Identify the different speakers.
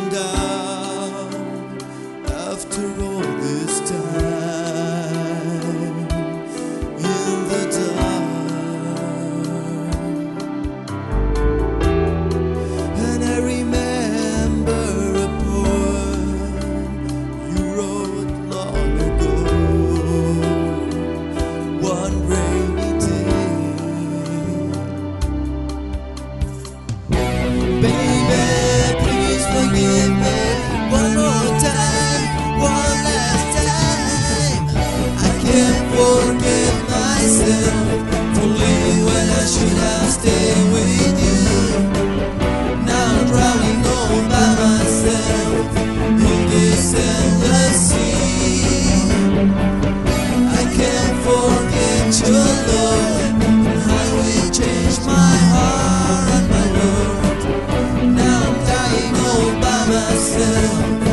Speaker 1: down after all this time in the dark. And I remember a poem you wrote long ago, one rainy day. Baby, please forgive me one more time, one last time. I can't forgive myself for leaving when I should have stayed with you. Now I'm drowning all by myself in this endless sea. I can't forget your love and how it changed my heart and my world. Now I'm dying all by myself.